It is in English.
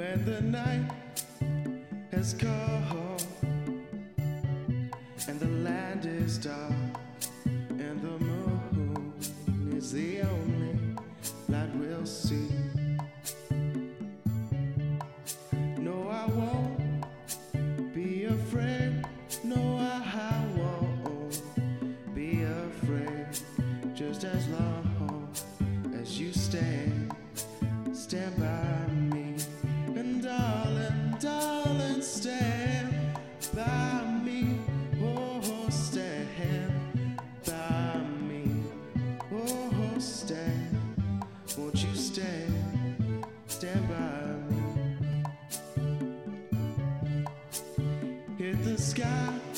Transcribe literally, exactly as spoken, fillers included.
when the night has come and the land is dark and the moon is the only light we'll see. No, I won't be afraid. No, I won't be afraid. Just as long as you stand, stand by me. And darling, darling, stand by me. Oh, stand by me. Oh, stand. Won't you stand, stand by me. Hit the sky